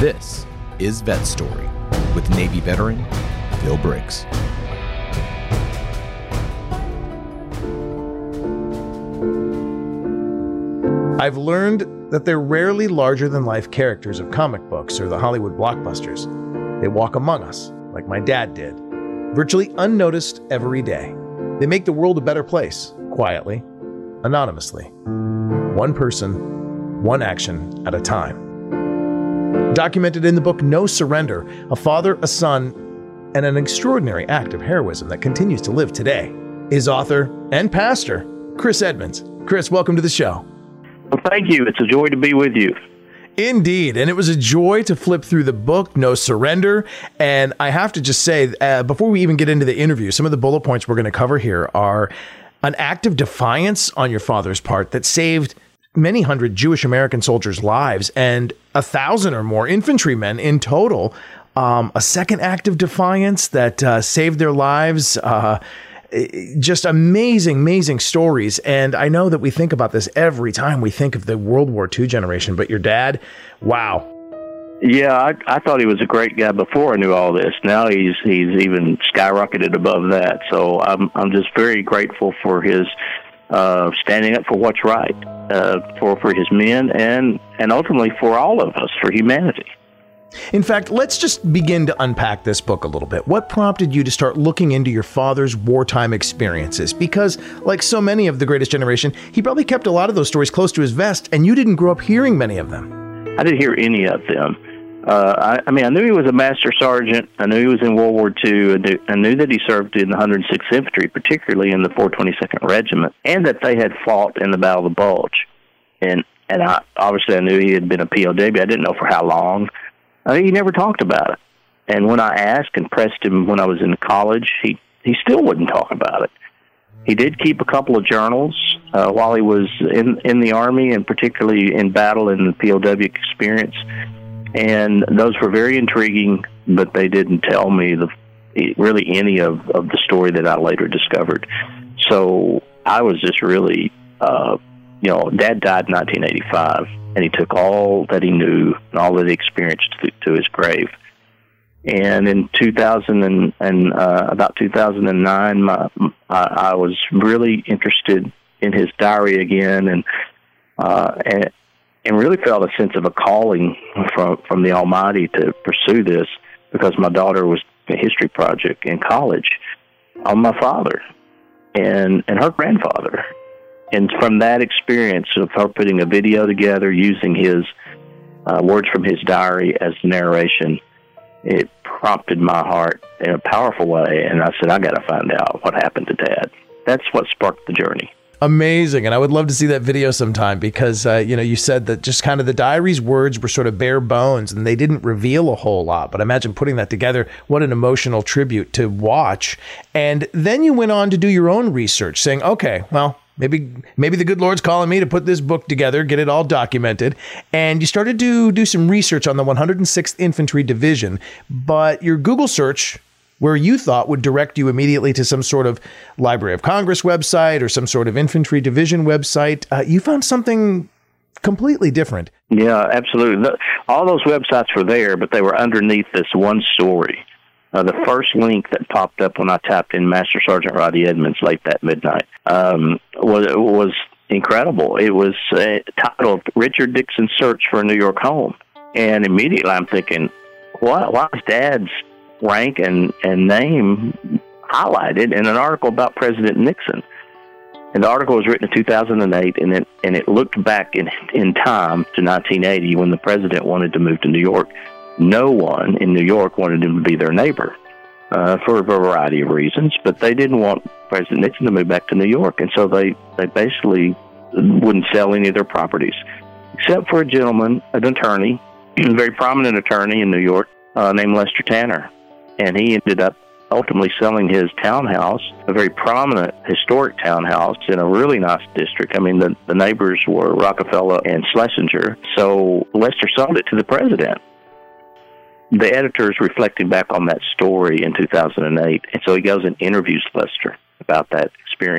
This is Vet Story with Navy veteran Phil Briggs. I've learned that they're rarely larger-than-life characters of comic books or the Hollywood blockbusters. They walk among us, like my dad did, virtually unnoticed every day. They make the world a better place, quietly, anonymously. One person, one action at a time. Documented in the book No Surrender, a father, a son, and an extraordinary act of heroism that continues to live today, is author and pastor Chris Edmonds. Chris, welcome to the show. Well, thank you. It's a joy to be with you. Indeed. And it was a joy to flip through the book, No Surrender. And I have to just say, before we even get into the interview, some of the bullet points we're going to cover here are an act of defiance on your father's part that saved many hundred Jewish American soldiers' lives and 1,000 or more infantrymen in total. A second act of defiance that saved their lives. Just amazing stories. And I know that we think about this every time we think of the World War II generation, but your dad, wow. Yeah, I thought he was a great guy before I knew all this. Now he's even skyrocketed above that. So I'm just very grateful for his standing up for what's right, for his men and ultimately for all of us, for humanity. In fact, let's just begin to unpack this book a little bit. What prompted you to start looking into your father's wartime experiences? Because, like so many of the greatest generation, he probably kept a lot of those stories close to his vest, and you didn't grow up hearing many of them. I didn't hear any of them. I knew he was a master sergeant. I knew he was in World War II. I knew that he served in the 106th Infantry, particularly in the 422nd Regiment, and that they had fought in the Battle of the Bulge. And I knew he had been a POW. I didn't know for how long. He never talked about it. And when I asked and pressed him when I was in college, he still wouldn't talk about it. He did keep a couple of journals while he was in the Army, and particularly in battle in the POW experience. And those were very intriguing, but they didn't tell me really any of the story that I later discovered. So I was just really, Dad died in 1985. And he took all that he knew and all that he experienced to his grave. And in about 2009, I was really interested in his diary again, and really felt a sense of a calling from the Almighty to pursue this, because my daughter was a history project in college on my father and her grandfather. And from that experience of her putting a video together using his words from his diary as narration, it prompted my heart in a powerful way. And I said, I got to find out what happened to Dad. That's what sparked the journey. Amazing. And I would love to see that video sometime, because, you said that just kind of the diary's words were sort of bare bones and they didn't reveal a whole lot. But imagine putting that together. What an emotional tribute to watch. And then you went on to do your own research, saying, okay, well, Maybe the good Lord's calling me to put this book together, get it all documented. And you started to do some research on the 106th Infantry Division, but your Google search, where you thought would direct you immediately to some sort of Library of Congress website or some sort of infantry division website, you found something completely different. Yeah, absolutely. All those websites were there, but they were underneath this one story. The first link that popped up when I typed in Master Sergeant Roddy Edmonds late that midnight was incredible. It was titled Richard Dixon's Search for a New York Home. And immediately I'm thinking, why is Dad's rank and name highlighted in an article about President Nixon? And the article was written in 2008, and it looked back in time to 1980 when the president wanted to move to New York. No one in New York wanted him to be their neighbor for a variety of reasons, but they didn't want President Nixon to move back to New York, and so they basically wouldn't sell any of their properties, except for a gentleman, an attorney, a very prominent attorney in New York named Lester Tanner. And he ended up ultimately selling his townhouse, a very prominent historic townhouse in a really nice district. I mean, the neighbors were Rockefeller and Schlesinger, so Lester sold it to the president. The editor's reflecting back on that story in 2008, and so he goes and interviews Lester about that experience.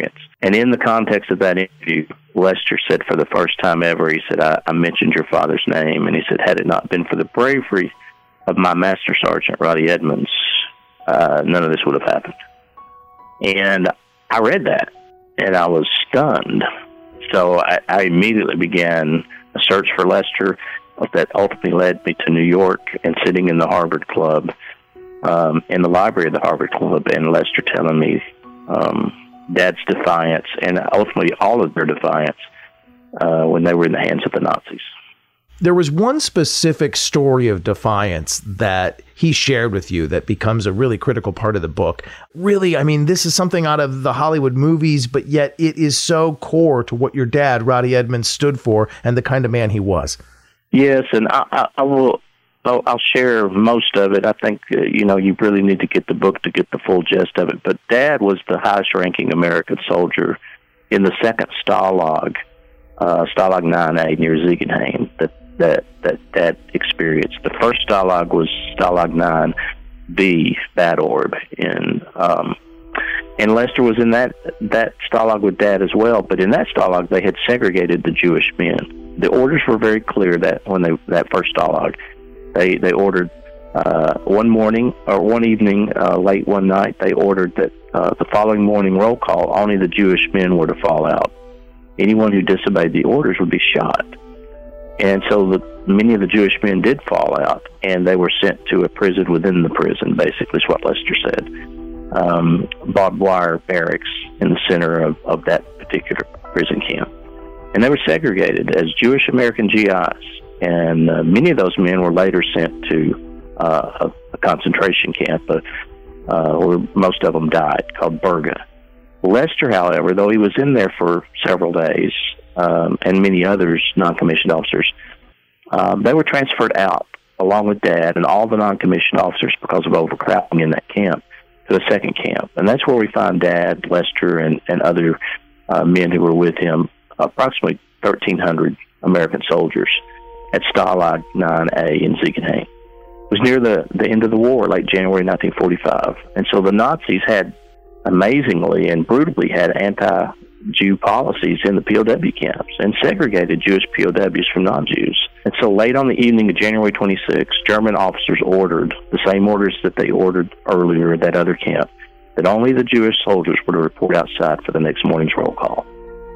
And in the context of that interview, Lester said for the first time ever, he said, I mentioned your father's name. And he said, had it not been for the bravery of my Master Sergeant, Roddy Edmonds, none of this would have happened. And I read that, and I was stunned. So I immediately began a search for Lester that ultimately led me to New York and sitting in the Harvard Club, in the library of the Harvard Club, and Lester telling me Dad's defiance and ultimately all of their defiance when they were in the hands of the Nazis. There was one specific story of defiance that he shared with you that becomes a really critical part of the book. Really, I mean, this is something out of the Hollywood movies, but yet it is so core to what your dad, Roddy Edmonds, stood for and the kind of man he was. Yes, and I'll share most of it. I think, you really need to get the book to get the full gist of it. But Dad was the highest-ranking American soldier in the second Stalag, Stalag 9A near Ziegenhain, that experienced. The first Stalag was Stalag 9B, Bad Orb, and Lester was in that Stalag with Dad as well. But in that Stalag, they had segregated the Jewish men. The orders were very clear that when that first Stalag, they ordered one evening, late one night, they ordered that the following morning roll call, only the Jewish men were to fall out. Anyone who disobeyed the orders would be shot. And so many of the Jewish men did fall out, and they were sent to a prison within the prison, basically is what Lester said. Barbed wire barracks in the center of that particular prison camp. And they were segregated as Jewish American GIs. And many of those men were later sent to a concentration camp where most of them died, called Berga. Lester, however, though he was in there for several days, and many others, non-commissioned officers, they were transferred out along with Dad and all the non-commissioned officers because of overcrowding in that camp to a second camp. And that's where we find Dad, Lester, and other men who were with him, approximately 1,300 American soldiers at Stalag 9A in Ziegenhain. It was near the end of the war, late January 1945. And so the Nazis had, amazingly and brutally, had anti-Jew policies in the POW camps and segregated Jewish POWs from non-Jews. And so late on the evening of January 26, German officers ordered, the same orders that they ordered earlier at that other camp, that only the Jewish soldiers were to report outside for the next morning's roll call.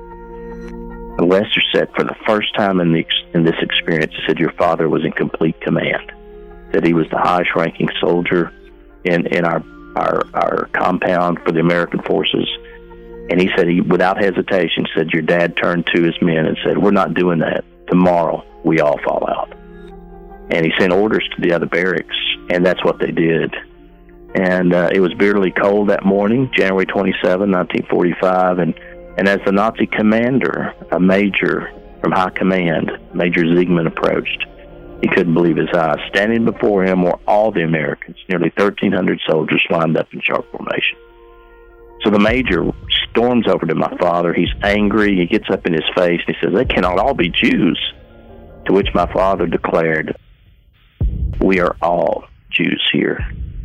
And Lester said, for the first time in this experience, he said, your father was in complete command, that he was the highest-ranking soldier in our compound for the American forces. And he said, without hesitation, said, your dad turned to his men and said, we're not doing that. Tomorrow, we all fall out. And he sent orders to the other barracks, and that's what they did. And it was bitterly cold that morning, January 27, 1945, and as the Nazi commander, a major from high command, Major Ziegman, approached, he couldn't believe his eyes. Standing before him were all the Americans, nearly 1,300 soldiers lined up in sharp formation. So the major storms over to my father. He's angry. He gets up in his face, and he says, they cannot all be Jews. To which my father declared, we are all Jews here.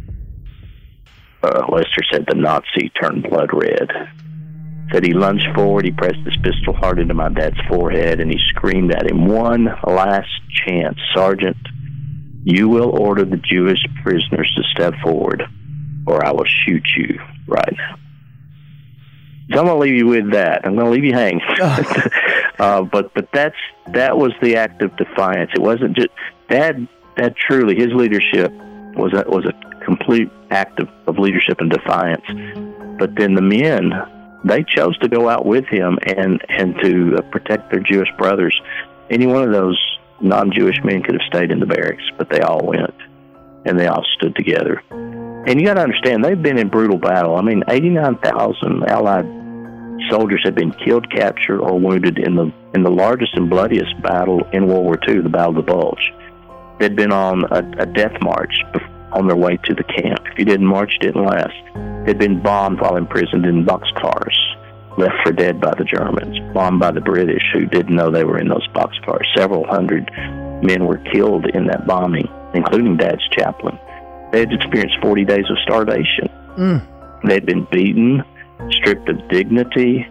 Lester said the Nazi turned blood red. Said he lunged forward, he pressed his pistol hard into my dad's forehead, and he screamed at him, one last chance, Sergeant, you will order the Jewish prisoners to step forward, or I will shoot you right now. So I'm going to leave you with that. I'm going to leave you hanging. But that was the act of defiance. It wasn't just Dad truly, his leadership was a complete act of leadership and defiance. But then the men, they chose to go out with him and to protect their Jewish brothers. Any one of those non-Jewish men could have stayed in the barracks, but they all went, and they all stood together. And you got to understand, they've been in brutal battle. I mean, 89,000 Allied soldiers have been killed, captured, or wounded in the largest and bloodiest battle in World War II, the Battle of the Bulge. They'd been on a death march on their way to the camp. If you didn't march, it didn't last. They'd been bombed while imprisoned in boxcars, left for dead by the Germans, bombed by the British, who didn't know they were in those boxcars. Several hundred men were killed in that bombing, including Dad's chaplain. They had experienced 40 days of starvation. They'd been beaten, stripped of dignity,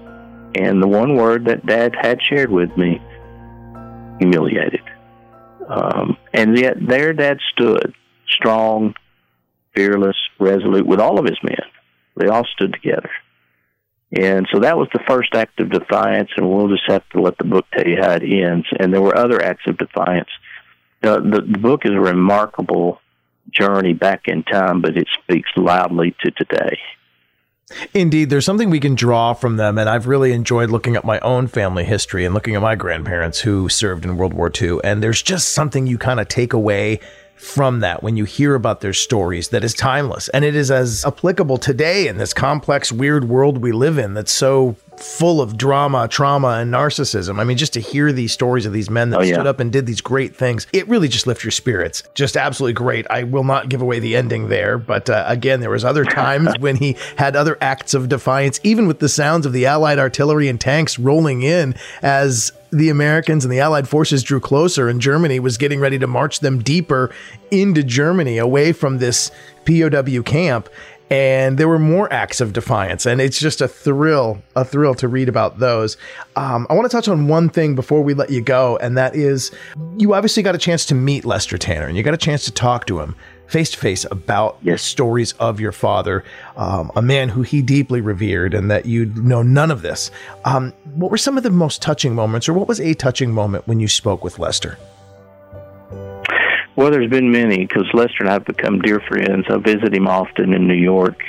And the one word that Dad had shared with me, humiliated. And yet there Dad stood, strong, fearless, resolute, with all of his men. They all stood together. And so that was the first act of defiance, and we'll just have to let the book tell you how it ends. And there were other acts of defiance. The book is a remarkable journey back in time, but it speaks loudly to today. Indeed, there's something we can draw from them, and I've really enjoyed looking at my own family history and looking at my grandparents who served in World War II, and there's just something you kind of take away from that when you hear about their stories that is timeless, and it is as applicable today in this complex, weird world we live in that's so full of drama, trauma, and narcissism. I mean, just to hear these stories of these men that stood up and did these great things, it really just lifts your spirits. Just absolutely great. I will not give away the ending there, but again, there was other times when he had other acts of defiance, even with the sounds of the Allied artillery and tanks rolling in as the Americans and the Allied forces drew closer, and Germany was getting ready to march them deeper into Germany, away from this POW camp. And there were more acts of defiance, and it's just a thrill to read about those. I want to touch on one thing before we let you go, and that is you obviously got a chance to meet Lester Tanner, and you got a chance to talk to him face to face about the stories of your father, a man who he deeply revered, and that you know none of this. What were some of the most touching moments, or what was a touching moment when you spoke with Lester? Well, there's been many, because Lester and I have become dear friends. I visit him often in New York.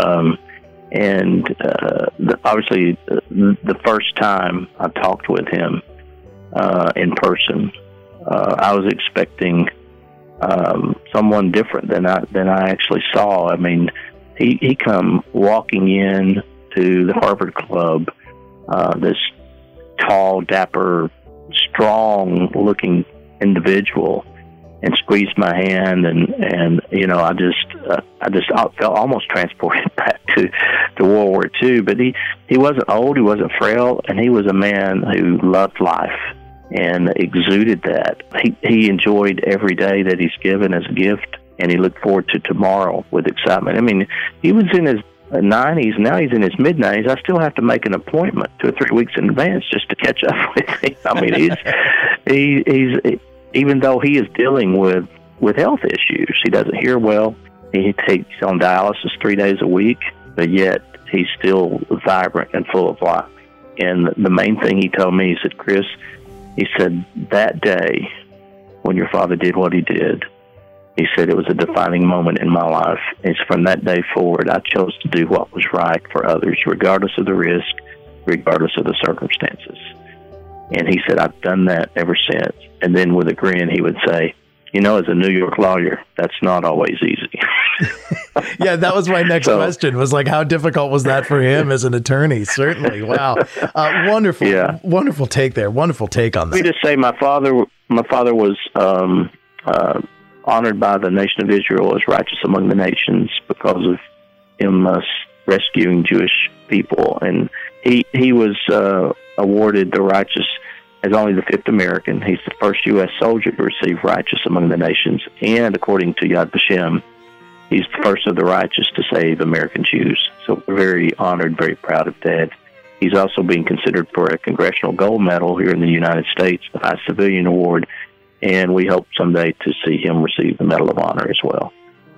Obviously, the first time I talked with him in person, I was expecting someone different than I actually saw. I mean, he come walking in to the Harvard Club, this tall, dapper, strong-looking individual, and squeezed my hand, and you know, I felt almost transported back to World War II. But he wasn't old, he wasn't frail, and he was a man who loved life and exuded that. He enjoyed every day that he's given as a gift, and he looked forward to tomorrow with excitement. I mean, he was in his 90s, now he's in his mid-90s. I still have to make an appointment 2 or 3 weeks in advance just to catch up with him. I mean, he's even though he is dealing with health issues, he doesn't hear well. He's on dialysis 3 days a week, but yet he's still vibrant and full of life. And the main thing he told me, he said, Chris, he said, that day when your father did what he did, he said it was a defining moment in my life. It's from that day forward, I chose to do what was right for others, regardless of the risk, regardless of the circumstances. And he said, I've done that ever since. And then with a grin, he would say, you know, as a New York lawyer, that's not always easy. Yeah, that was my next question, was like, how difficult was that for him as an attorney? Certainly. Wow. Wonderful. Yeah. Wonderful take there. Wonderful take on that. Let me just say, my father was honored by the nation of Israel as righteous among the nations because of him rescuing Jewish people. And he was awarded the righteous as only the 5th American. He's the first U.S. soldier to receive righteous among the nations. And according to Yad Vashem, he's the first of the righteous to save American Jews. So we're very honored, very proud of Dad. He's also being considered for a Congressional Gold Medal here in the United States, the highest civilian award, and we hope someday to see him receive the Medal of Honor as well.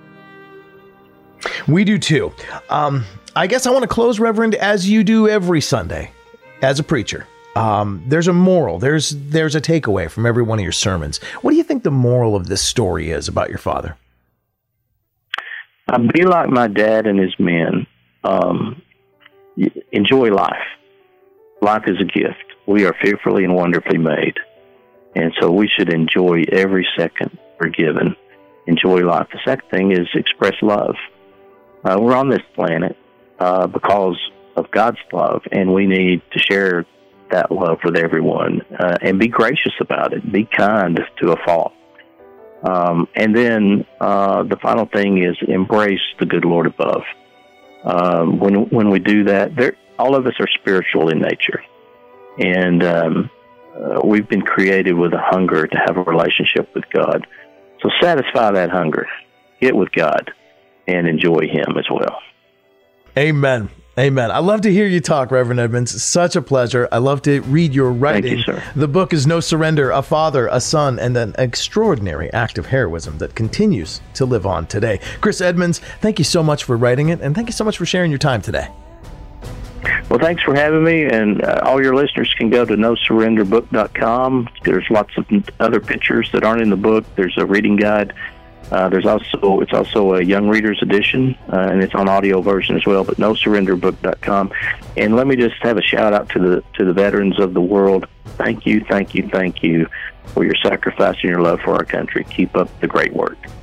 We do too. I guess I want to close, Reverend, as you do every Sunday, as a preacher. There's a moral. There's a takeaway from every one of your sermons. What do you think the moral of this story is about your father? Be like my dad and his men. Enjoy life. Life is a gift. We are fearfully and wonderfully made. And so we should enjoy every second we're given. Enjoy life. The second thing is express love. We're on this planet because of God's love, and we need to share that love with everyone and be gracious about it. Be kind to a fault. And then the final thing is embrace the good Lord above. When we do that, all of us are spiritual in nature. And we've been created with a hunger to have a relationship with God. So satisfy that hunger. Get with God and enjoy Him as well. Amen. Amen. I love to hear you talk, Reverend Edmonds. Such a pleasure. I love to read your writing. Thank you, sir. The book is No Surrender, a father, a son, and an extraordinary act of heroism that continues to live on today. Chris Edmonds, thank you so much for writing it, and thank you so much for sharing your time today. Well, thanks for having me, and all your listeners can go to nosurrenderbook.com. There's lots of other pictures that aren't in the book. There's a reading guide. It's also a young reader's edition, and it's on audio version as well, but nosurrenderbook.com. And let me just have a shout out to the veterans of the world. Thank you for your sacrifice and your love for our country. Keep up the great work.